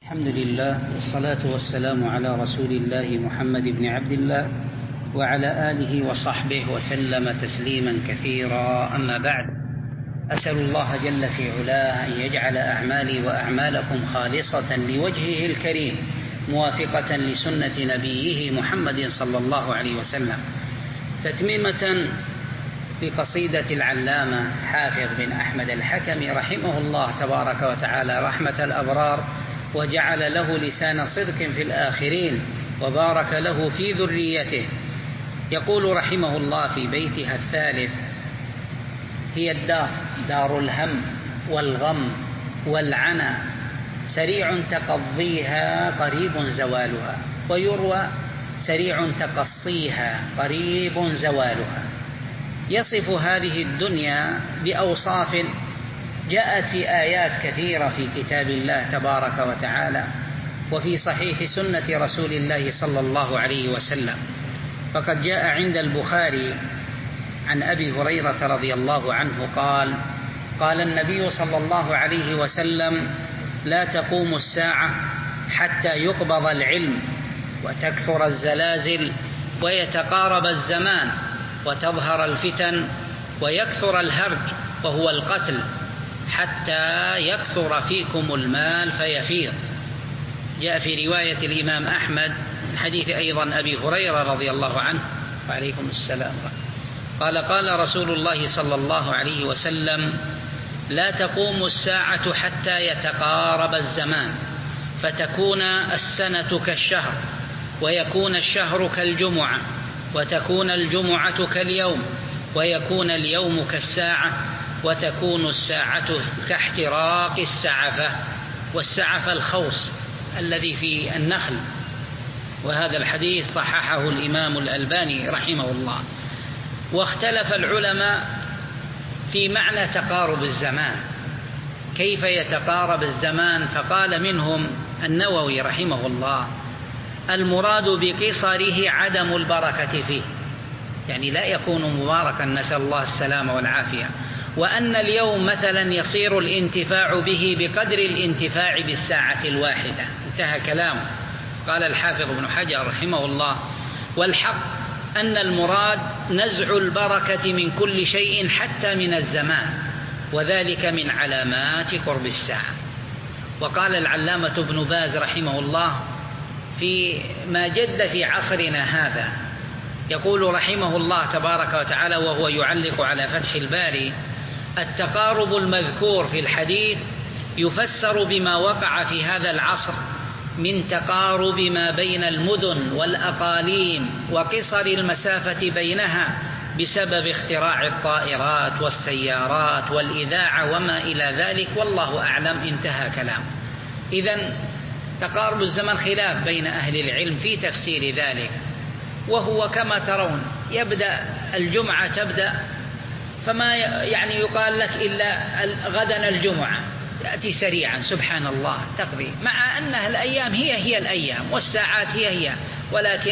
الحمد لله والصلاة والسلام على رسول الله محمد بن عبد الله وعلى آله وصحبه وسلم تسليما كثيرا. أما بعد، أسأل الله جل في علاه أن يجعل أعمالي وأعمالكم خالصة لوجهه الكريم موافقة لسنة نبيه محمد صلى الله عليه وسلم. تتميمة بقصيدة العلامة حافظ بن أحمد الحكمي رحمه الله تبارك وتعالى رحمة الأبرار، وجعل له لسان صدق في الآخرين وبارك له في ذريته. يقول رحمه الله في بيتها الثالث: هي الدار دار الهم والغم والعنى، سريع تقضيها قريب زوالها. ويروى سريع تقصيها قريب زوالها. يصف هذه الدنيا بأوصاف جاءت في آيات كثيرة في كتاب الله تبارك وتعالى وفي صحيح سنة رسول الله صلى الله عليه وسلم. فقد جاء عند البخاري عن أبي هريرة رضي الله عنه قال: قال النبي صلى الله عليه وسلم: لا تقوم الساعة حتى يقبض العلم وتكثر الزلازل ويتقارب الزمان وتظهر الفتن ويكثر الهرج وهو القتل، حتى يكثر فيكم المال فيفيض. جاء في رواية الإمام أحمد من حديث أيضا أبي هريرة رضي الله عنه وعليكم السلام قال: قال رسول الله صلى الله عليه وسلم: لا تقوم الساعة حتى يتقارب الزمان، فتكون السنة كالشهر، ويكون الشهر كالجمعة، وتكون الجمعة كاليوم، ويكون اليوم كالساعة، وتكون الساعة كاحتراق السعفة. والسعفة الخوص الذي في النخل. وهذا الحديث صححه الإمام الألباني رحمه الله. واختلف العلماء في معنى تقارب الزمان، كيف يتقارب الزمان؟ فقال منهم النووي رحمه الله: المراد بقصره عدم البركة فيه، يعني لا يكون مباركا، نسأل الله السلامة والعافية. وأن اليوم مثلا يصير الانتفاع به بقدر الانتفاع بالساعة الواحدة. انتهى كلامه. قال الحافظ ابن حجر رحمه الله: والحق أن المراد نزع البركة من كل شيء حتى من الزمان، وذلك من علامات قرب الساعة. وقال العلامة ابن باز رحمه الله في ما جد في عصرنا هذا، يقول رحمه الله تبارك وتعالى وهو يعلق على فتح الباري: التقارب المذكور في الحديث يفسر بما وقع في هذا العصر من تقارب ما بين المدن والأقاليم وقصر المسافة بينها بسبب اختراع الطائرات والسيارات والإذاعة وما إلى ذلك، والله أعلم. انتهى كلام. إذن تقارب الزمن خلاف بين أهل العلم في تفسير ذلك، وهو كما ترون يبدأ الجمعة تبدأ، فما يعني يقال لك إلا غدا الجمعة، تأتي سريعا سبحان الله تقضي، مع أنها الأيام هي الأيام والساعات هي، ولكن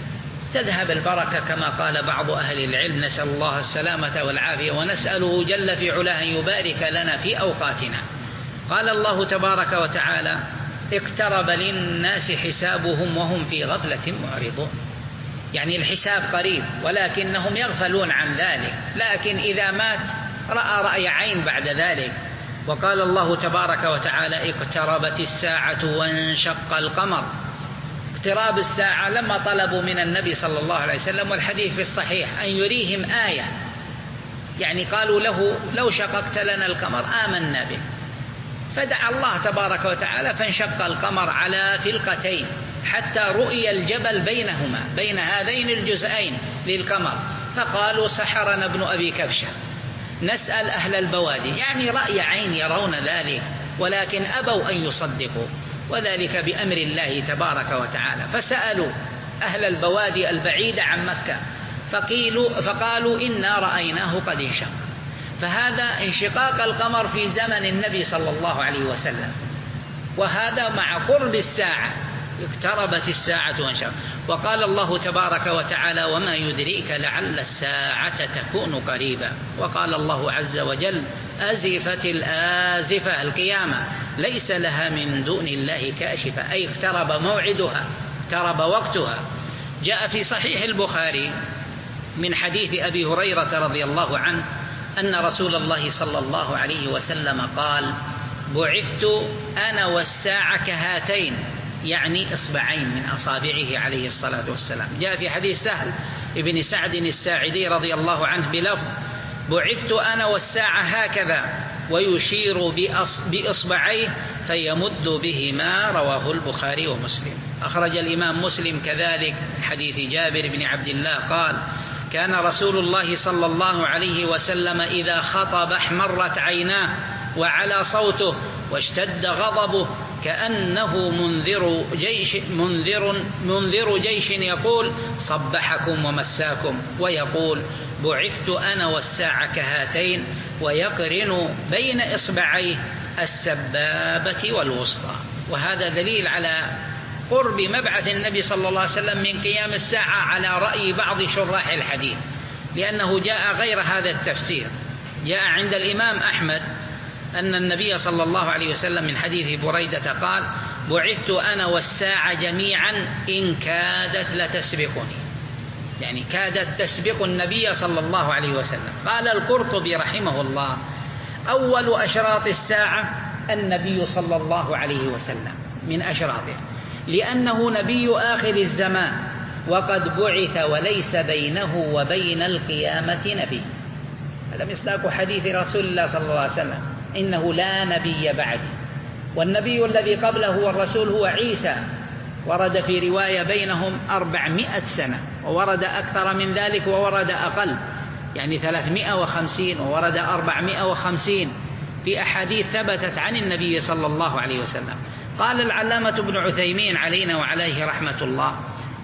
تذهب البركة كما قال بعض أهل العلم، نسأل الله السلامة والعافية، ونسأله جل في علاه أن يبارك لنا في أوقاتنا. قال الله تبارك وتعالى: اقترب للناس حسابهم وهم في غفلة معرضون. يعني الحساب قريب ولكنهم يغفلون عن ذلك، لكن إذا مات رأى رأي عين بعد ذلك. وقال الله تبارك وتعالى: اقتربت الساعة وانشق القمر. اقتراب الساعة لما طلبوا من النبي صلى الله عليه وسلم، والحديث في الصحيح، أن يريهم آية، يعني قالوا له: لو شققت لنا القمر آمنا به. فدعا الله تبارك وتعالى فانشق القمر على فلقتين حتى رؤي الجبل بينهما، بين هذين الجزئين للقمر. فقالوا: سحرنا ابن أبي كبشة، نسأل أهل البوادي، يعني رأي عين يرون ذلك، ولكن أبوا أن يصدقوا، وذلك بأمر الله تبارك وتعالى. فسألوا أهل البوادي البعيدة عن مكة فقالوا: إنا رأيناه قد انشق. فهذا انشقاق القمر في زمن النبي صلى الله عليه وسلم، وهذا مع قرب الساعة. اقتربت الساعة وانشق. وقال الله تبارك وتعالى: وما يدريك لعل الساعة تكون قريبا. وقال الله عز وجل: أزفت الآزفة، القيامة، ليس لها من دون الله كاشفة، أي اقترب موعدها، اقترب وقتها. جاء في صحيح البخاري من حديث أبي هريرة رضي الله عنه أن رسول الله صلى الله عليه وسلم قال: بعثت أنا والساعة كهاتين، يعني إصبعين من أصابعه عليه الصلاة والسلام. جاء في حديث سهل ابن سعد الساعدي رضي الله عنه بلفظ: بعثت أنا والساعة هكذا، ويشير بإصبعيه فيمد بهما. رواه البخاري ومسلم. أخرج الإمام مسلم كذلك حديث جابر بن عبد الله قال: كان رسول الله صلى الله عليه وسلم إذا خطب احمرت عيناه وعلى صوته واشتد غضبه كأنه منذر جيش يقول: صبحكم ومساكم، ويقول: بعثت أنا والساعة كهاتين، ويقرن بين إصبعيه السبابة والوسطى. وهذا دليل على قرب مبعث النبي صلى الله عليه وسلم من قيام الساعة على رأي بعض شراح الحديث، لأنه جاء غير هذا التفسير. جاء عند الإمام أحمد أن النبي صلى الله عليه وسلم من حديث بريدة قال: بعثت أنا والساعة جميعا إن كادت لتسبقني، يعني كادت تسبق النبي صلى الله عليه وسلم. قال القرطبي رحمه الله: أول أشراط الساعة النبي صلى الله عليه وسلم من أشراطه، لأنه نبي آخر الزمان وقد بعث وليس بينه وبين القيامة نبي. هذا مصداق حديث رسول الله صلى الله عليه وسلم: إنه لا نبي بعد، والنبي الذي قبله هو الرسول هو عيسى. ورد في رواية بينهم 400 سنة، وورد أكثر من ذلك وورد أقل، يعني 350 وورد 450 في أحاديث ثبتت عن النبي صلى الله عليه وسلم. قال العلامة ابن عثيمين علينا وعليه رحمة الله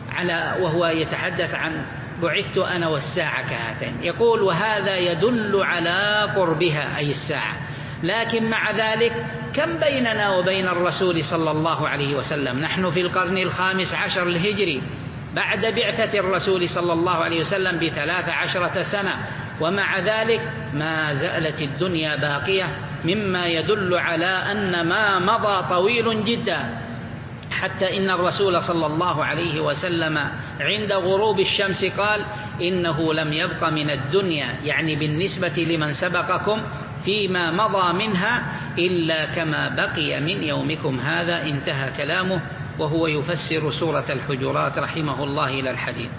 وهو يتحدث عن بعثت أنا والساعة كهاتين، يقول: وهذا يدل على قربها أي الساعة، لكن مع ذلك كم بيننا وبين الرسول صلى الله عليه وسلم؟ نحن في القرن 15 الهجري بعد بعثة الرسول صلى الله عليه وسلم ب13 سنة، ومع ذلك ما زالت الدنيا باقية، مما يدل على أن ما مضى طويل جدا، حتى إن الرسول صلى الله عليه وسلم عند غروب الشمس قال: إنه لم يبق من الدنيا، يعني بالنسبة لمن سبقكم فيما مضى منها، إلا كما بقي من يومكم هذا. انتهى كلامه، وهو يفسر سورة الحجرات رحمه الله إلى الحديث.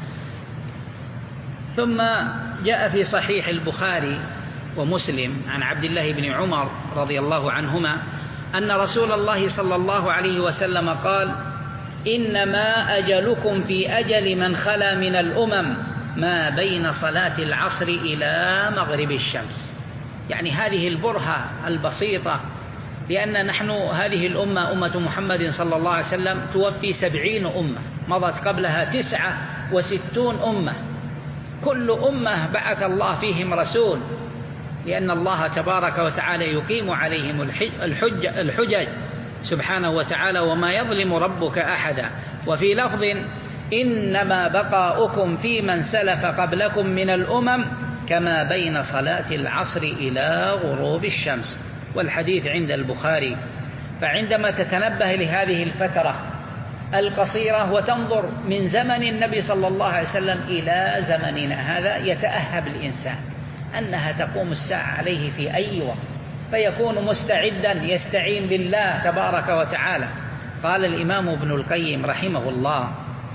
ثم جاء في صحيح البخاري ومسلم عن عبد الله بن عمر رضي الله عنهما أن رسول الله صلى الله عليه وسلم قال: إنما أجلكم في أجل من خلا من الأمم ما بين صلاة العصر إلى مغرب الشمس. يعني هذه البرهة البسيطة، لأن نحن هذه الأمة أمة محمد صلى الله عليه وسلم توفي 70 أمة، مضت قبلها 69 أمة، كل أمة بعث الله فيهم رسول، لأن الله تبارك وتعالى يقيم عليهم الحجج سبحانه وتعالى: وما يظلم ربك أحدا. وفي لفظ: إنما بقاؤكم في من سلف قبلكم من الأمم كما بين صلاة العصر إلى غروب الشمس. والحديث عند البخاري. فعندما تتنبه لهذه الفترة القصيرة وتنظر من زمن النبي صلى الله عليه وسلم إلى زمننا هذا، يتأهب الإنسان أنها تقوم الساعة عليه في أي وقت، فيكون مستعدا يستعين بالله تبارك وتعالى. قال الإمام ابن القيم رحمه الله: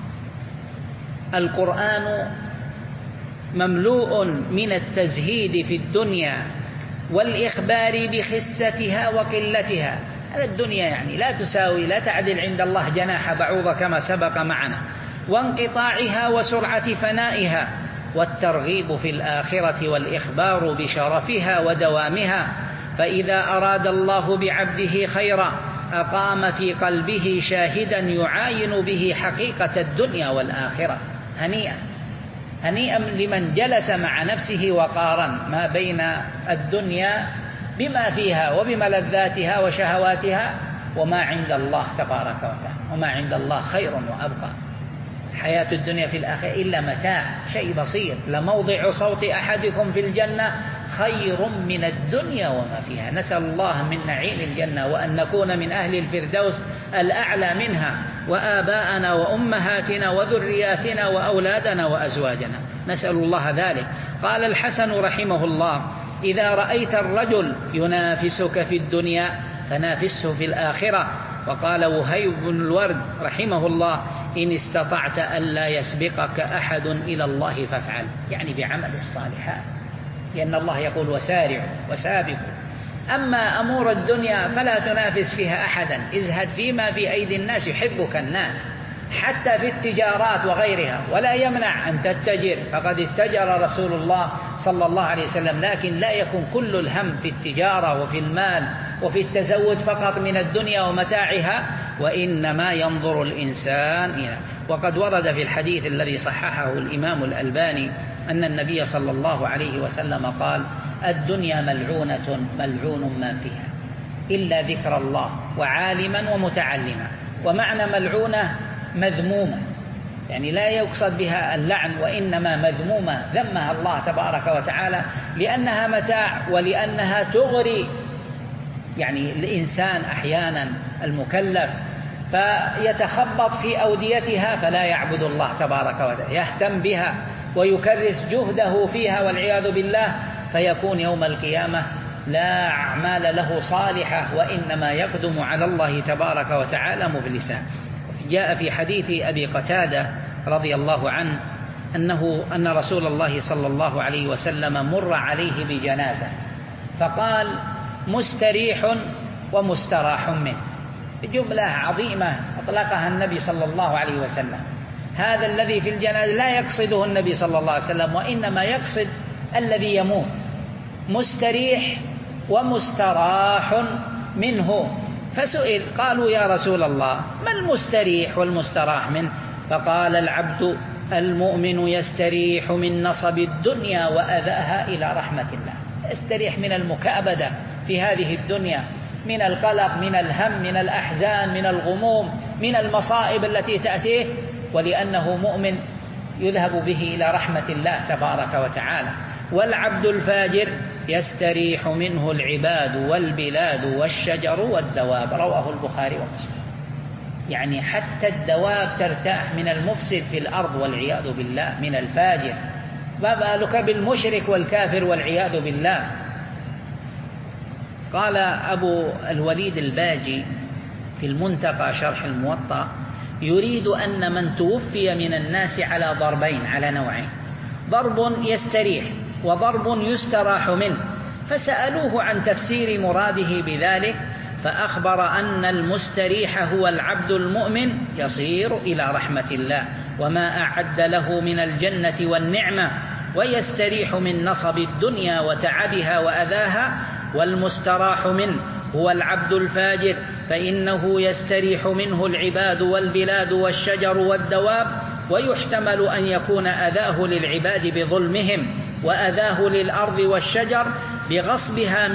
القرآن مملوء من التزهيد في الدنيا والإخبار بخستها وقلتها. الدنيا يعني لا تساوي، لا تعدل عند الله جناح بعوضة كما سبق معنا، وانقطاعها وسرعة فنائها، والترغيب في الآخرة والإخبار بشرفها ودوامها. فإذا أراد الله بعبده خيرا أقام في قلبه شاهدا يعاين به حقيقة الدنيا والآخرة. هنيئا هنيئا لمن جلس مع نفسه وقارن ما بين الدنيا بما فيها وبملذاتها وشهواتها وما عند الله تبارك وتعالى. وما عند الله خير وأبقى. حياة الدنيا في الآخرة إلا متاع، شيء بسيط. لموضع صوت أحدكم في الجنة خير من الدنيا وما فيها. نسأل الله من نعيم الجنة وأن نكون من أهل الفردوس الأعلى منها، وآباءنا وأمهاتنا وذرياتنا وأولادنا وأزواجنا، نسأل الله ذلك. قال الحسن رحمه الله: إذا رأيت الرجل ينافسك في الدنيا فنافسه في الآخرة. وقال وهيب بن الورد رحمه الله: إن استطعت ألا يسبقك أحد إلى الله فافعل، يعني بعمل الصالحات، لأن الله يقول وسارعوا وسابقوا. أما أمور الدنيا فلا تنافس فيها أحدا، ازهد فيما في أيدي الناس يحبك الناس، حتى في التجارات وغيرها، ولا يمنع أن تتجر، فقد اتجر رسول الله صلى الله عليه وسلم، لكن لا يكون كل الهم في التجارة وفي المال وفي التزود فقط من الدنيا ومتاعها، وإنما ينظر الإنسان إلى. وقد ورد في الحديث الذي صححه الإمام الألباني أن النبي صلى الله عليه وسلم قال: الدنيا ملعونة ملعون ما فيها إلا ذكر الله وعالما ومتعلما. ومعنى ملعونة مذمومة، يعني لا يقصد بها اللعن، وإنما مذمومة، ذمها الله تبارك وتعالى لأنها متاع ولأنها تغري يعني الإنسان أحيانا المكلف، فيتخبط في أوديتها فلا يعبد الله تبارك وتعالى، يهتم بها ويكرس جهده فيها والعياذ بالله، فيكون يوم القيامة لا أعمال له صالحة، وإنما يقدم على الله تبارك وتعالى مفلسا. جاء في حديث أبي قتادة رضي الله عنه أن رسول الله صلى الله عليه وسلم مر عليه بجنازة فقال: مستريح ومستراح منه. جملة عظيمة أطلقها النبي صلى الله عليه وسلم. هذا الذي في الجنازة لا يقصده النبي صلى الله عليه وسلم، وإنما يقصد الذي يموت. مستريح ومستراح منه. فسئل قالوا: يا رسول الله ما المستريح والمستراح منه؟ فقال: العبد المؤمن يستريح من نصب الدنيا وأذاها إلى رحمة الله. يستريح من المكابدة في هذه الدنيا، من القلق، من الهم، من الأحزان، من الغموم، من المصائب التي تأتيه، ولأنه مؤمن يذهب به إلى رحمة الله تبارك وتعالى. والعبد الفاجر يستريح منه العباد والبلاد والشجر والدواب. رواه البخاري ومسلم. يعني حتى الدواب ترتاح من المفسد في الأرض والعياذ بالله، من الفاجر، ما بالك بالمشرك والكافر والعياذ بالله. قال أبو الوليد الباجي في المنتقى شرح الموطأ: يريد أن من توفي من الناس على ضربين، على نوعين: ضرب يستريح وضرب يستراح منه. فسألوه عن تفسير مراده بذلك، فأخبر أن المستريح هو العبد المؤمن يصير إلى رحمة الله وما أعد له من الجنة والنعمة، ويستريح من نصب الدنيا وتعبها وأذاها. والمستراح منه هو العبد الفاجر، فإنه يستريح منه العباد والبلاد والشجر والدواب، ويحتمل أن يكون أذاه للعباد بظلمهم، وأذاه للأرض والشجر بغصبها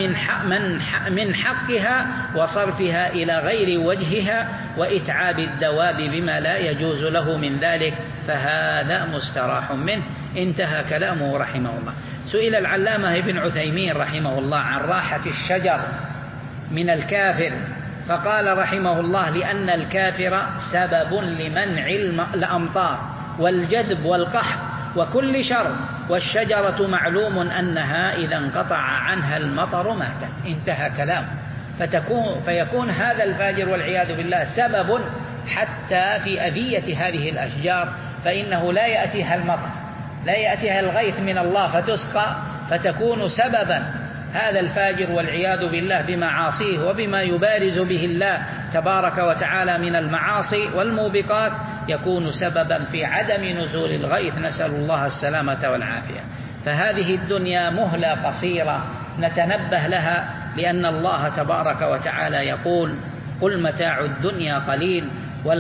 من حقها وصرفها إلى غير وجهها، وإتعاب الدواب بما لا يجوز له من ذلك، فهذا مستراح منه. انتهى كلامه رحمه الله. سئل العلامة ابن عثيمين رحمه الله عن راحة الشجر من الكافر، فقال رحمه الله: لأن الكافر سبب لمنع الأمطار والجدب والقحط وكل شر، والشجرة معلوم أنها إذا انقطع عنها المطر ماتت. انتهى كلام. فيكون هذا الفاجر والعياذ بالله سبب حتى في أذية هذه الأشجار، فإنه لا يأتيها المطر، لا يأتيها الغيث من الله فتسقى، فتكون سببا هذا الفاجر والعياذ بالله بمعاصيه وبما يبارز به الله تبارك وتعالى من المعاصي والموبقات، يكون سببا في عدم نزول الغيث، نسأل الله السلامة والعافية. فهذه الدنيا مهلة قصيرة نتنبه لها، لأن الله تبارك وتعالى يقول: قل متاع الدنيا قليل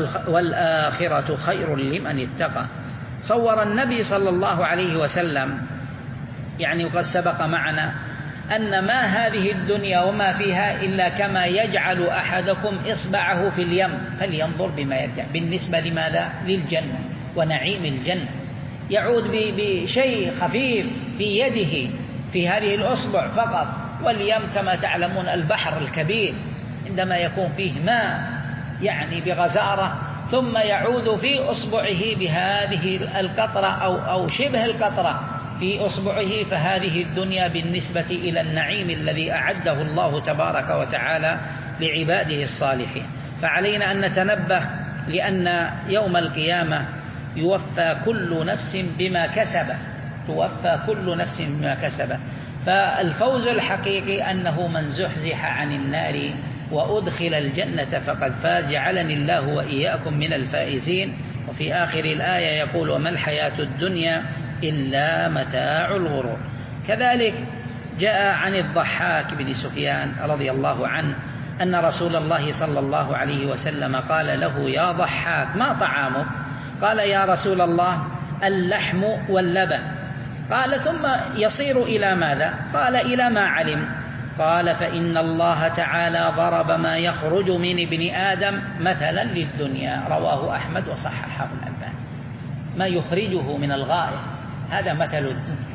والآخرة خير لمن اتقى. صور النبي صلى الله عليه وسلم، يعني وقد سبق معنا، أن ما هذه الدنيا وما فيها إلا كما يجعل أحدكم إصبعه في اليم فلينظر بما يرجع. بالنسبة لماذا؟ للجنة ونعيم الجنة، يعود بشيء خفيف في يده في هذه الأصبع فقط. واليم كما تعلمون البحر الكبير عندما يكون فيه ماء يعني بغزارة ثم يعود في أصبعه بهذه القطرة أو شبه القطرة في أصبعه، فهذه الدنيا بالنسبة إلى النعيم الذي أعده الله تبارك وتعالى لعباده الصالحين. فعلينا أن نتنبه، لأن يوم القيامة يوفى كل نفس بما كسبت، توفى كل نفس بما كسبت. فالفوز الحقيقي أنه من زحزح عن النار وأدخل الجنة فقد فاز، جعلني الله وإياكم من الفائزين. وفي آخر الآية يقول: وما الحياة الدنيا إلا متاع الغرور. كذلك جاء عن الضحاك بن سفيان رضي الله عنه أن رسول الله صلى الله عليه وسلم قال له: يا ضحاك ما طعامك؟ قال: يا رسول الله اللحم واللبن. قال: ثم يصير إلى ماذا؟ قال: إلى ما علمت. قال: فإن الله تعالى ضرب ما يخرج من ابن آدم مثلا للدنيا. رواه أحمد وصححه الألباني. ما يخرجه من الغائط هذا مثل الدنيا،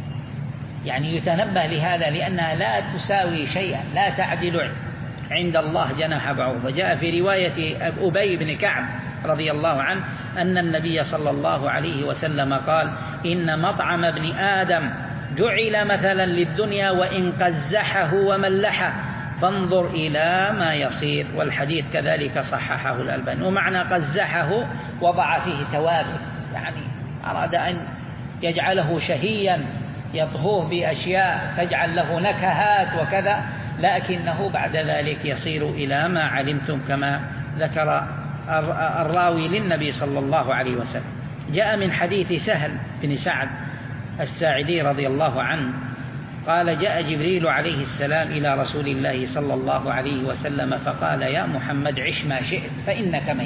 يعني يتنبه لهذا لأنها لا تساوي شيئا، لا تعدل عند الله جناح بعوضة. جاء في رواية أبي بن كعب رضي الله عنه أن النبي صلى الله عليه وسلم قال: إن مطعم ابن آدم جعل مثلا للدنيا وإن قزحه وملحه فانظر إلى ما يصير. والحديث كذلك صححه الألباني. ومعنى قزحه وضع فيه توابل، يعني أراد أن يجعله شهيا يطهوه بأشياء تجعل له نكهات وكذا، لكنه بعد ذلك يصير إلى ما علمتم كما ذكر الراوي للنبي صلى الله عليه وسلم. جاء من حديث سهل بن سعد الساعدي رضي الله عنه قال: جاء جبريل عليه السلام إلى رسول الله صلى الله عليه وسلم فقال: يا محمد عش ما شئت فإنك ميت،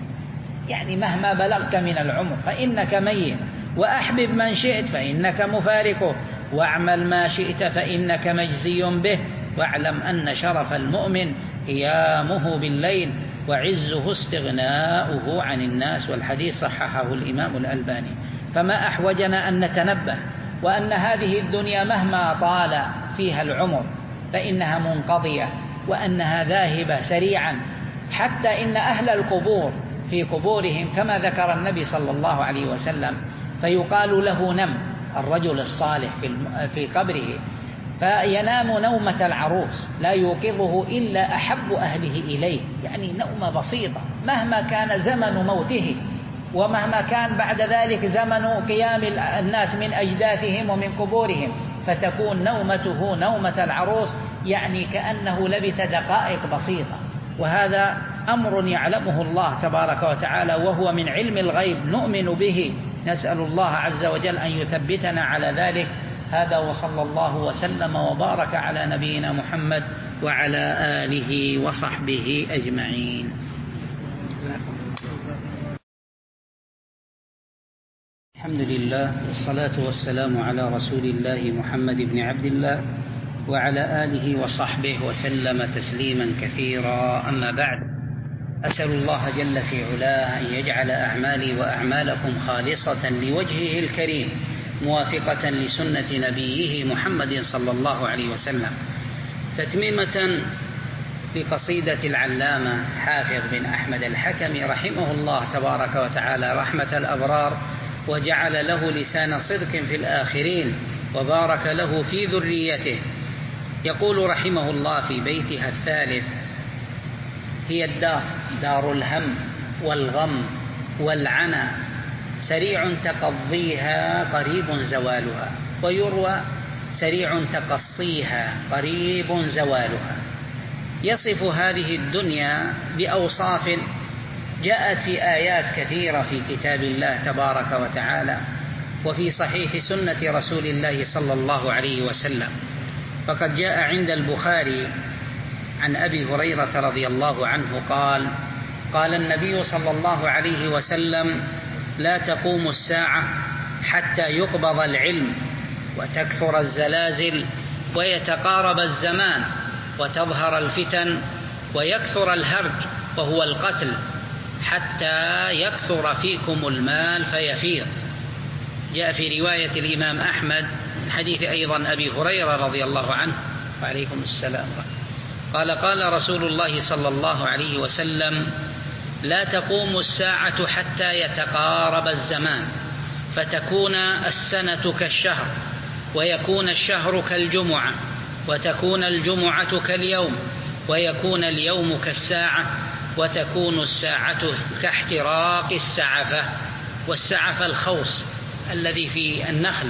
يعني مهما بلغت من العمر فإنك ميت، وأحبب من شئت فإنك مفارقه، واعمل ما شئت فإنك مجزي به، واعلم أن شرف المؤمن قيامه بالليل وعزه استغناؤه عن الناس. والحديث صححه الإمام الألباني. فما أحوجنا أن نتنبه وأن هذه الدنيا مهما طال فيها العمر فإنها منقضية وأنها ذاهبة سريعا، حتى إن أهل القبور في قبورهم كما ذكر النبي صلى الله عليه وسلم فيقال له نم الرجل الصالح في قبره فينام نومة العروس لا يوقظه إلا أحب أهله إليه، يعني نومة بسيطة مهما كان زمن موته ومهما كان بعد ذلك زمن قيام الناس من أجداثهم ومن قبورهم، فتكون نومته نومة العروس، يعني كأنه لبث دقائق بسيطة. وهذا أمر يعلمه الله تبارك وتعالى وهو من علم الغيب نؤمن به، نسأل الله عز وجل أن يثبتنا على ذلك. هذا وصلى الله وسلم وبارك على نبينا محمد وعلى آله وصحبه أجمعين. الحمد لله والصلاة والسلام على رسول الله محمد بن عبد الله وعلى آله وصحبه وسلم تسليما كثيرا. أما بعد، أسأل الله جل في علاه أن يجعل أعمالي وأعمالكم خالصة لوجهه الكريم موافقة لسنة نبيه محمد صلى الله عليه وسلم. تتميمة لقصيدة العلامة حافظ بن أحمد الحكمي رحمه الله تبارك وتعالى رحمة الأبرار، وجعل له لسان صدق في الآخرين وبارك له في ذريته. يقول رحمه الله في بيتها الثالث: هي الدار دار الهم والغم والعنى، سريع تقضيها قريب زوالها، ويروى سريع تقصيها قريب زوالها. يصف هذه الدنيا بأوصاف جاءت في آيات كثيرة في كتاب الله تبارك وتعالى وفي صحيح سنة رسول الله صلى الله عليه وسلم. فقد جاء عند البخاري عن أبي هريرة رضي الله عنه قال: قال النبي صلى الله عليه وسلم: لا تقوم الساعة حتى يقبض العلم وتكثر الزلازل ويتقارب الزمان وتظهر الفتن ويكثر الهرج وهو القتل، حتى يكثر فيكم المال فيفيض. جاء في رواية الإمام أحمد من حديث أيضا أبي هريرة رضي الله عنه وعليكم السلام قال قال رسول الله صلى الله عليه وسلم: لا تقوم الساعة حتى يتقارب الزمان فتكون السنة كالشهر ويكون الشهر كالجمعة وتكون الجمعة كاليوم ويكون اليوم كالساعة وتكون الساعة كاحتراق السعفة، والسعفة الخوص الذي في النخل.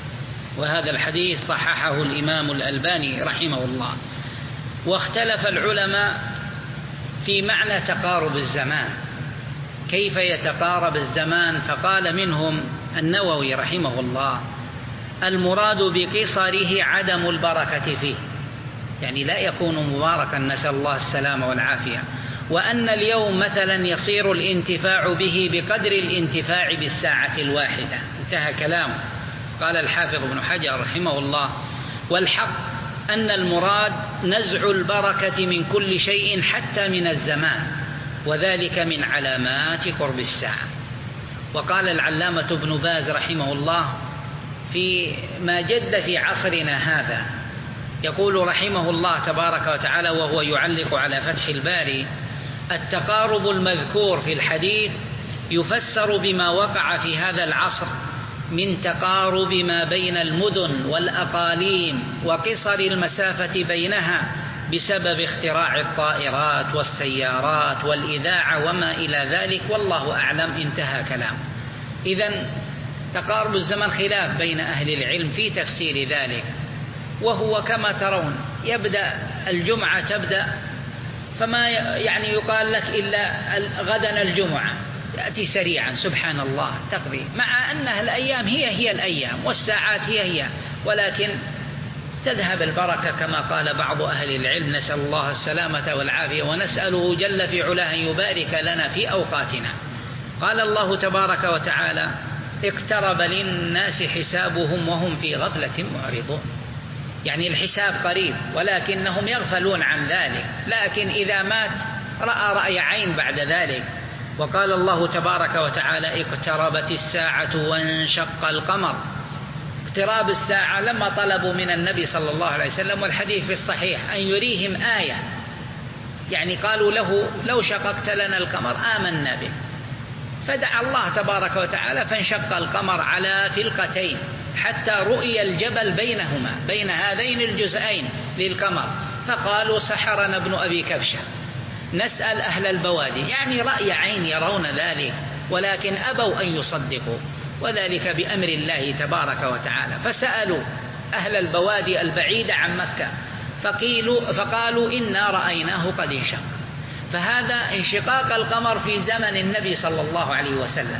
وهذا الحديث صححه الإمام الألباني رحمه الله. واختلف العلماء في معنى تقارب الزمان، كيف يتقارب الزمان؟ فقال منهم النووي رحمه الله: المراد بقصره عدم البركة فيه، يعني لا يكون مباركا، نسأل الله السلامة والعافية. وأن اليوم مثلا يصير الانتفاع به بقدر الانتفاع بالساعة الواحدة. انتهى كلامه. قال الحافظ ابن حجر رحمه الله: والحق أن المراد نزع البركة من كل شيء حتى من الزمان، وذلك من علامات قرب الساعة. وقال العلامة ابن باز رحمه الله في ما جد في عصرنا هذا، يقول رحمه الله تبارك وتعالى وهو يعلق على فتح الباري: التقارب المذكور في الحديث يفسر بما وقع في هذا العصر من تقارب ما بين المدن والأقاليم وقصر المسافة بينها بسبب اختراع الطائرات والسيارات والإذاعة وما إلى ذلك، والله أعلم. انتهى كلام. إذن تقارب الزمن خلاف بين أهل العلم في تفسير ذلك، وهو كما ترون يبدأ الجمعة تبدأ، فما يعني يقال لك إلا غدا الجمعة، تأتي سريعا سبحان الله تقضي، مع أنها الأيام هي الأيام والساعات هي، ولكن تذهب البركة كما قال بعض أهل العلم، نسأل الله السلامة والعافية، ونسأله جل في علاه أن يبارك لنا في أوقاتنا. قال الله تبارك وتعالى: اقترب للناس حسابهم وهم في غفلة معرضون، يعني الحساب قريب ولكنهم يغفلون عن ذلك، لكن إذا مات رأى رأي عين بعد ذلك. وقال الله تبارك وتعالى: اقتربت الساعة وانشق القمر. اقتراب الساعة لما طلبوا من النبي صلى الله عليه وسلم، والحديث في الصحيح، أن يريهم آية، يعني قالوا له: لو شققت لنا القمر آمنا به. فدعا الله تبارك وتعالى فانشق القمر على فلقتين حتى رؤي الجبل بينهما، بين هذين الجزئين للقمر. فقالوا: سحرنا ابن أبي كبشة، نسأل أهل البوادي، يعني رأي عين يرون ذلك، ولكن أبوا أن يصدقوا، وذلك بأمر الله تبارك وتعالى. فسألوا أهل البوادي البعيدة عن مكة فقالوا: إنا رأيناه قد انشق. فهذا انشقاق القمر في زمن النبي صلى الله عليه وسلم،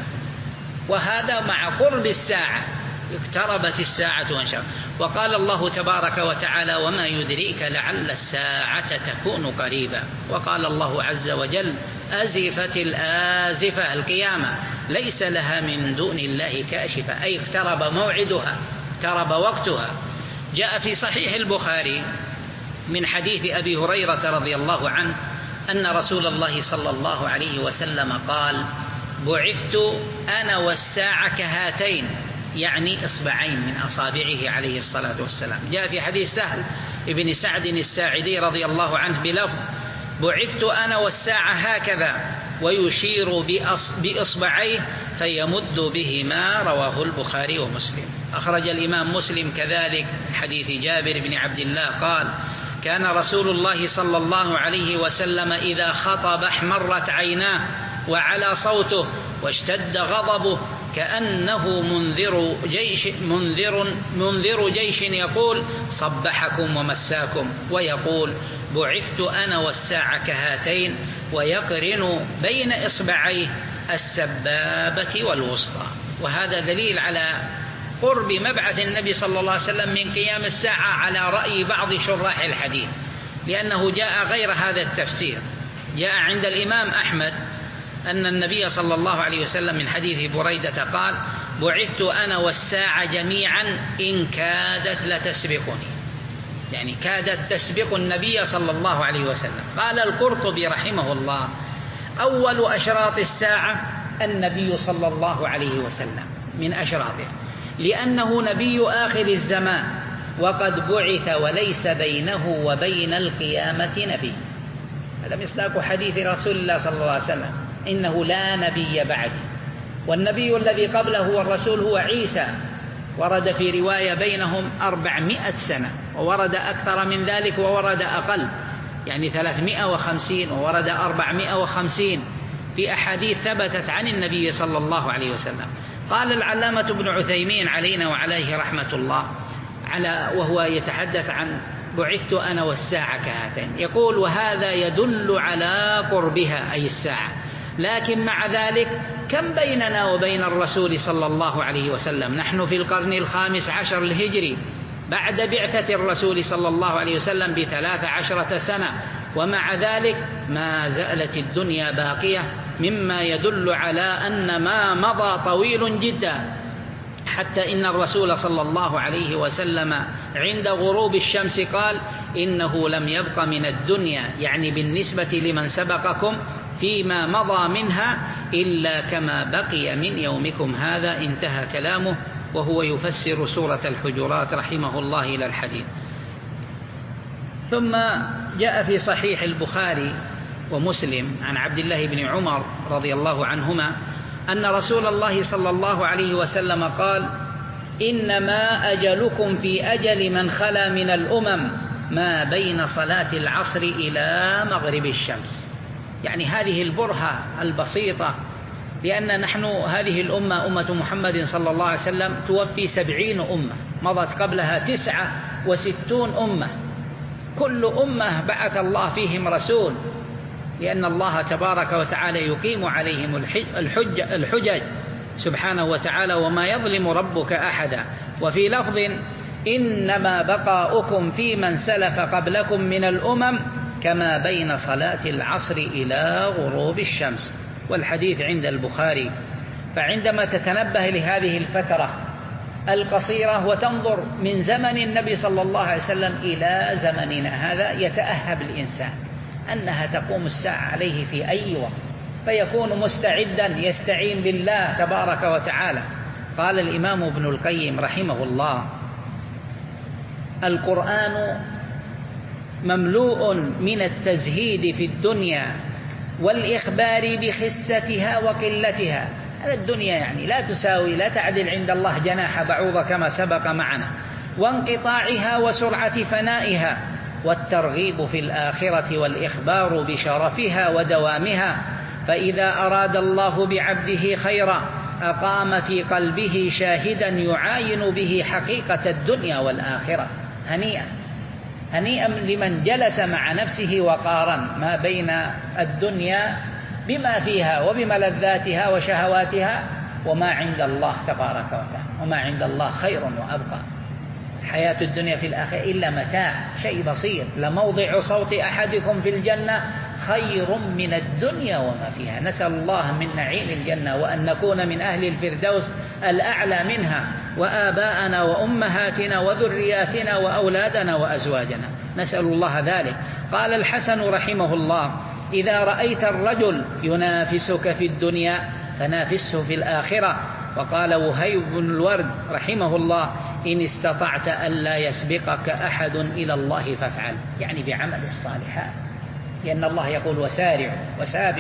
وهذا مع قرب الساعة، اقتربت الساعة وانشق. وقال الله تبارك وتعالى: وما يدريك لعل الساعة تكون قريبا. وقال الله عز وجل: أزفت الآزفة، القيامة ليس لها من دون الله كاشفة، أي اقترب موعدها، اقترب وقتها. جاء في صحيح البخاري من حديث أبي هريرة رضي الله عنه أن رسول الله صلى الله عليه وسلم قال: بعثت أنا والساعة كهاتين، يعني إصبعين من أصابعه عليه الصلاة والسلام. جاء في حديث سهل ابن سعد الساعدي رضي الله عنه بلفظ: بعثت أنا والساعة هكذا، ويشير بإصبعيه فيمد بهما. رواه البخاري ومسلم. أخرج الإمام مسلم كذلك حديث جابر بن عبد الله قال: كان رسول الله صلى الله عليه وسلم إذا خطب احمرت عيناه وعلى صوته واشتد غضبه كأنه منذر جيش يقول: صبحكم ومساكم، ويقول: بعثت أنا والساعة كهاتين، ويقرن بين إصبعيه السبابة والوسطى. وهذا دليل على قرب مبعث النبي صلى الله عليه وسلم من قيام الساعة على رأي بعض شراح الحديث، لأنه جاء غير هذا التفسير. جاء عند الإمام أحمد أن النبي صلى الله عليه وسلم من حديث بريدة قال: بعثت أنا والساعة جميعا إن كادت لتسبقني، يعني كادت تسبق النبي صلى الله عليه وسلم. قال القرطبي رحمه الله: أول أشراط الساعة النبي صلى الله عليه وسلم، من أشراطه. لأنه نبي آخر الزمان وقد بعث وليس بينه وبين القيامة نبي. هذا مصداق حديث رسول الله صلى الله عليه وسلم: إنه لا نبي بعد. والنبي الذي قبله هو الرسول هو عيسى، ورد في رواية بينهم 400 سنة، وورد أكثر من ذلك وورد أقل، يعني 350 وورد 450 في أحاديث ثبتت عن النبي صلى الله عليه وسلم. قال العلامة ابن عثيمين علينا وعليه رحمة الله وهو يتحدث عن بعثت أنا والساعة كهاتين، يقول: وهذا يدل على قربها أي الساعة، لكن مع ذلك كم بيننا وبين الرسول صلى الله عليه وسلم؟ نحن في القرن 15 الهجري بعد بعثة الرسول صلى الله عليه وسلم ب13 سنة، ومع ذلك ما زالت الدنيا باقية، مما يدل على أن ما مضى طويل جدا، حتى إن الرسول صلى الله عليه وسلم عند غروب الشمس قال: إنه لم يبق من الدنيا، يعني بالنسبة لمن سبقكم، فيما مضى منها إلا كما بقي من يومكم هذا. انتهى كلامه، وهو يفسر سورة الحجرات رحمه الله إلى الحديث. ثم جاء في صحيح البخاري ومسلم عن عبد الله بن عمر رضي الله عنهما أن رسول الله صلى الله عليه وسلم قال: إنما أجلكم في أجل من خلا من الأمم ما بين صلاة العصر إلى مغرب الشمس. يعني هذه البرهة البسيطة، لأن نحن هذه الأمة أمة محمد صلى الله عليه وسلم توفي 70 أمة، مضت قبلها 69 أمة، كل أمة بعث الله فيهم رسول، لأن الله تبارك وتعالى يقيم عليهم الحجج سبحانه وتعالى: وما يظلم ربك أحدا. وفي لفظ: إنما بقاؤكم في من سلف قبلكم من الأمم كما بين صلاة العصر إلى غروب الشمس. والحديث عند البخاري. فعندما تتنبه لهذه الفترة القصيرة وتنظر من زمن النبي صلى الله عليه وسلم إلى زمننا هذا، يتأهب الإنسان أنها تقوم الساعة عليه في أي وقت، فيكون مستعدا يستعين بالله تبارك وتعالى. قال الإمام ابن القيم رحمه الله: القرآن مملوء من التزهيد في الدنيا والإخبار بخستها وقلتها. هذا الدنيا يعني لا تساوي، لا تعدل عند الله جناح بعوضة كما سبق معنا، وانقطاعها وسرعة فنائها، والترغيب في الآخرة والإخبار بشرفها ودوامها. فإذا أراد الله بعبده خيرا أقام في قلبه شاهدا يعاين به حقيقة الدنيا والآخرة. هنيئا هنيئا لمن جلس مع نفسه وقارن ما بين الدنيا بما فيها وبملذاتها وشهواتها وما عند الله تبارك وتعالى. وما عند الله خير وأبقى. حياة الدنيا في الآخرة إلا متاع، شيء بسيط. لموضع صوت أحدكم في الجنة خير من الدنيا وما فيها. نسأل الله من نعيم الجنة وأن نكون من أهل الفردوس الأعلى منها، وآباءنا وأمهاتنا وذرياتنا وأولادنا وأزواجنا، نسأل الله ذلك. قال الحسن رحمه الله: إذا رأيت الرجل ينافسك في الدنيا فنافسه في الآخرة. وقال وهيب بن الورد رحمه الله: إن استطعت ألا يسبقك أحد إلى الله فافعل، يعني بعمل الصالحات، لأن الله يقول: وسارعوا وسابقوا.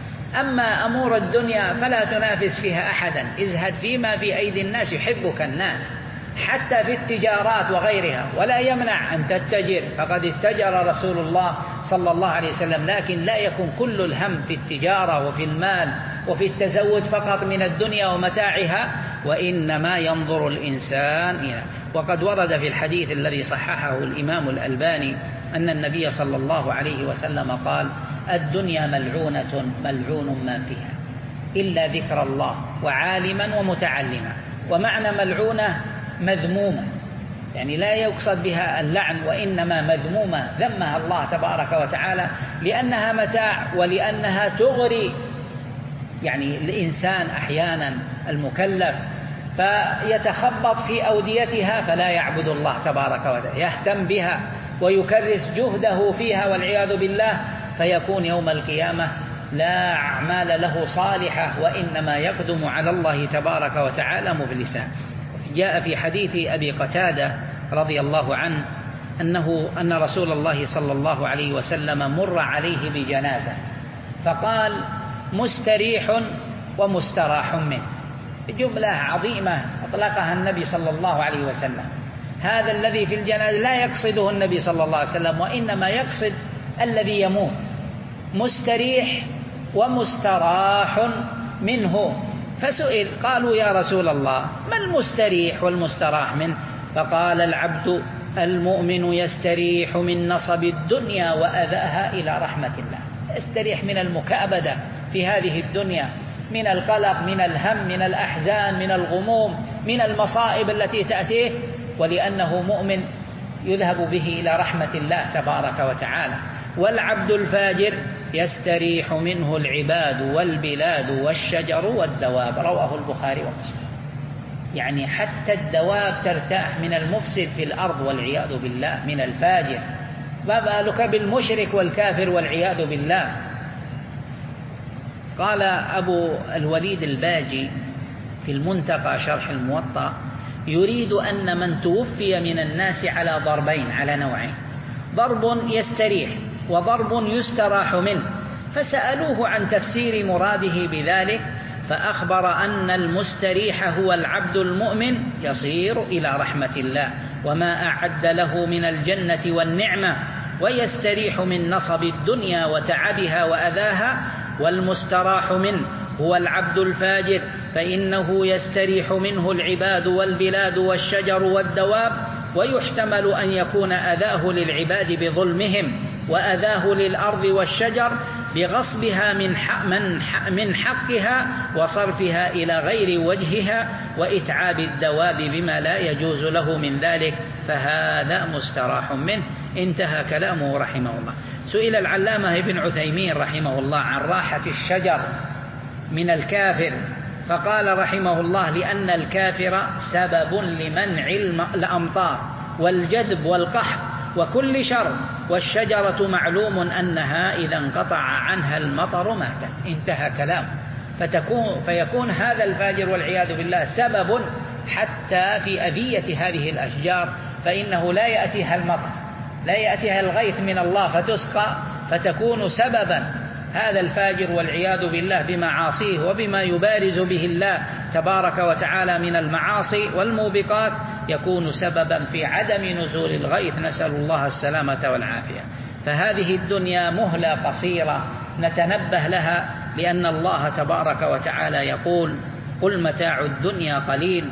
أما أمور الدنيا فلا تنافس فيها أحدا، ازهد فيما في أيدي الناس يحبك الناس، حتى في التجارات وغيرها. ولا يمنع أن تتجر، فقد اتجر رسول الله صلى الله عليه وسلم، لكن لا يكون كل الهم في التجارة وفي المال وفي التزود فقط من الدنيا ومتاعها، وإنما ينظر الإنسان إلى. وقد ورد في الحديث الذي صححه الإمام الألباني أن النبي صلى الله عليه وسلم قال: الدنيا ملعونة ملعون ما فيها إلا ذكر الله وعالما ومتعلما. ومعنى ملعونة مذمومة، يعني لا يقصد بها اللعن، وإنما مذمومة، ذمها الله تبارك وتعالى لأنها متاع ولأنها تغري يعني الإنسان أحيانا المكلف، فيتخبط في أوديتها فلا يعبد الله تبارك وتعالى، يهتم بها ويكرس جهده فيها والعياذ بالله، فيكون يوم القيامة لا أعمال له صالحة، وإنما يقدم على الله تبارك وتعالى مفلسا. وفي جاء في حديث أبي قتادة رضي الله عنه أن رسول الله صلى الله عليه وسلم مر عليه بجنازة فقال مستريح ومستراح منه، جملة عظيمة أطلقها النبي صلى الله عليه وسلم. هذا الذي في الجنازة لا يقصده النبي صلى الله عليه وسلم، وإنما يقصد الذي يموت. مستريح ومستراح منه. فسئل قالوا يا رسول الله ما المستريح والمستراح منه؟ فقال العبد المؤمن يستريح من نصب الدنيا وأذاها إلى رحمة الله، يستريح من المكابدة في هذه الدنيا، من القلق، من الهم، من الأحزان، من الغموم، من المصائب التي تأتيه، ولأنه مؤمن يذهب به إلى رحمة الله تبارك وتعالى. والعبد الفاجر يستريح منه العباد والبلاد والشجر والدواب، رواه البخاري ومسلم. يعني حتى الدواب ترتاح من المفسد في الأرض والعياذ بالله، من الفاجر، ما بالك بالمشرك والكافر والعياذ بالله. قال أبو الوليد الباجي في المنتقى شرح الموطأ يريد أن من توفي من الناس على ضربين، على نوعين، ضرب يستريح وضرب يستراح منه، فسألوه عن تفسير مراده بذلك فأخبر أن المستريح هو العبد المؤمن يصير إلى رحمة الله وما أعد له من الجنة والنعمة، ويستريح من نصب الدنيا وتعبها وأذاها. والمستراح منه هو العبد الفاجر فإنه يستريح منه العباد والبلاد والشجر والدواب، ويحتمل أن يكون أذاه للعباد بظلمهم، وأذاه للأرض والشجر بغصبها من حقها وصرفها إلى غير وجهها، وإتعاب الدواب بما لا يجوز له من ذلك، فهذا مستراح منه. انتهى كلامه رحمه الله. سئل العلامة ابن عثيمين رحمه الله عن راحة الشجر من الكافر، فقال رحمه الله لأن الكافر سبب لمنع الأمطار والجدب والقحط وكل شر، والشجرة معلوم أنها إذا انقطع عنها المطر ماتت. انتهى كلام. فيكون هذا الفاجر والعياذ بالله سبب حتى في أذية هذه الأشجار، فإنه لا يأتيها المطر، لا يأتيها الغيث من الله فتسقى، فتكون سببا هذا الفاجر والعياذ بالله بمعاصيه وبما يبارز به الله تبارك وتعالى من المعاصي والموبقات، يكون سببا في عدم نزول الغيث، نسأل الله السلامة والعافية. فهذه الدنيا مهلة قصيرة نتنبه لها، لأن الله تبارك وتعالى يقول قل متاع الدنيا قليل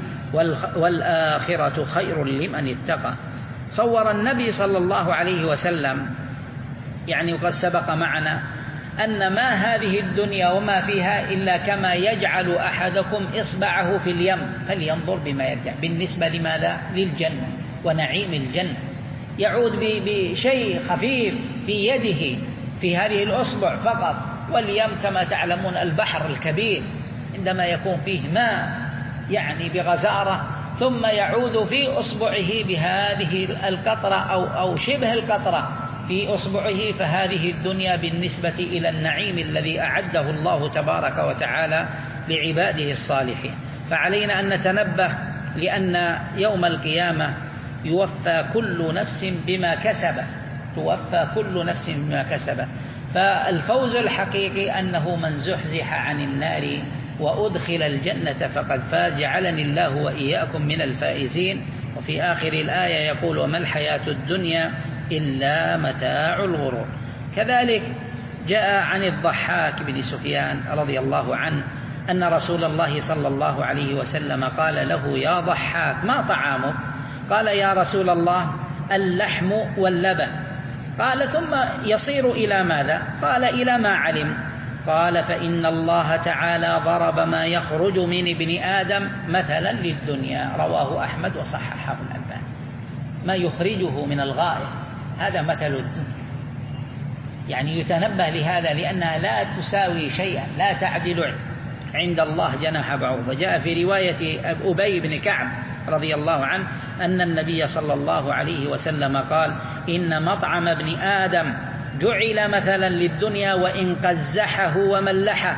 والآخرة خير لمن اتقى. صور النبي صلى الله عليه وسلم، يعني وقد سبق معنا أن ما هذه الدنيا وما فيها إلا كما يجعل أحدكم إصبعه في اليم فلينظر بما يرجع. بالنسبة لماذا؟ للجنة ونعيم الجنة، يعود بشيء خفيف في يده في هذه الأصبع فقط. واليم كما تعلمون البحر الكبير عندما يكون فيه ماء يعني بغزارة، ثم يعود في أصبعه بهذه القطرة أو شبه القطرة في أصبعه، فهذه الدنيا بالنسبة إلى النعيم الذي أعده الله تبارك وتعالى لعباده الصالحين. فعلينا أن نتنبه، لأن يوم القيامة يوفى كل نفس بما كسبت، توفى كل نفس بما كسبت. فالفوز الحقيقي أنه من زحزح عن النار وأدخل الجنة فقد فاز، جعلني الله وإياكم من الفائزين. وفي آخر الآية يقول وما الحياة الدنيا إلا متاع الغرور. كذلك جاء عن الضحاك بن سفيان رضي الله عنه أن رسول الله صلى الله عليه وسلم قال له يا ضحاك ما طعامك؟ قال يا رسول الله اللحم واللبن. قال ثم يصير إلى ماذا؟ قال إلى ما علمت. قال فإن الله تعالى ضرب ما يخرج من ابن آدم مثلا للدنيا، رواه أحمد وصححه الألباني. ما يخرجه من الغائط هذا مثل الدنيا، يعني يتنبه لهذا، لأنها لا تساوي شيئا، لا تعدل عند الله جناح بعوضة. جاء في رواية أبي بن كعب رضي الله عنه أن النبي صلى الله عليه وسلم قال إن مطعم ابن آدم جعل مثلا للدنيا وإن قزحه وملحه،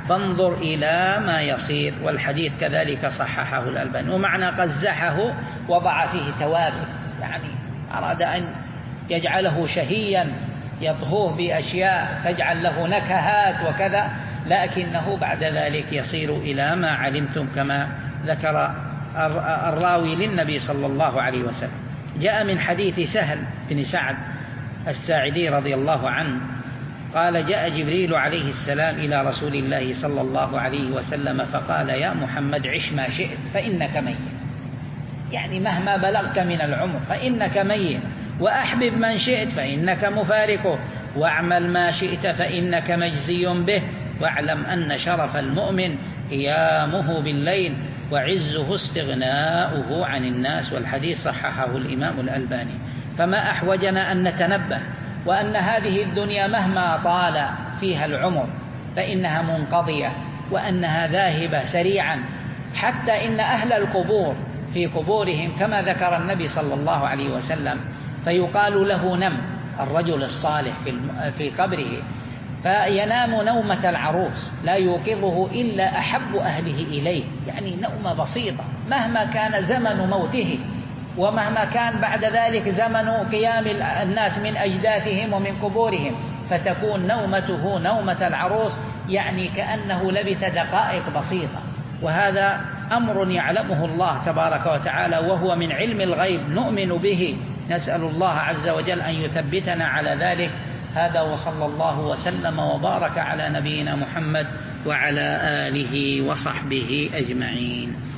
فانظر إلى ما يصير. والحديث كذلك صححه الألباني. ومعنى قزحه وضع فيه توابل، يعني أراد أن يجعله شهيا يطهوه بأشياء تجعل له نكهات وكذا، لكنه بعد ذلك يصير إلى ما علمتم كما ذكر الراوي للنبي صلى الله عليه وسلم. جاء من حديث سهل بن سعد الساعدي رضي الله عنه قال: جاء جبريل عليه السلام إلى رسول الله صلى الله عليه وسلم فقال: يا محمد عش ما شئت فإنك ميت، يعني مهما بلغت من العمر فإنك ميت، وأحبب من شئت فإنك مفارقه، واعمل ما شئت فإنك مجزي به، واعلم أن شرف المؤمن قيامه بالليل وعزه استغناؤه عن الناس. والحديث صححه الإمام الألباني. فما أحوجنا أن نتنبه وأن هذه الدنيا مهما طال فيها العمر فإنها منقضية، وأنها ذاهبة سريعا، حتى إن أهل القبور في قبورهم كما ذكر النبي صلى الله عليه وسلم فيقال له نم الرجل الصالح في قبره، فينام نومة العروس لا يوقظه إلا أحب أهله إليه، يعني نومة بسيطة مهما كان زمن موته ومهما كان بعد ذلك زمن قيام الناس من أجداثهم ومن قبورهم، فتكون نومته نومة العروس، يعني كأنه لبث دقائق بسيطة. وهذا أمر يعلمه الله تبارك وتعالى، وهو من علم الغيب نؤمن به، نسأل الله عز وجل أن يثبتنا على ذلك. هذا وصلى الله وسلم وبارك على نبينا محمد وعلى آله وصحبه أجمعين.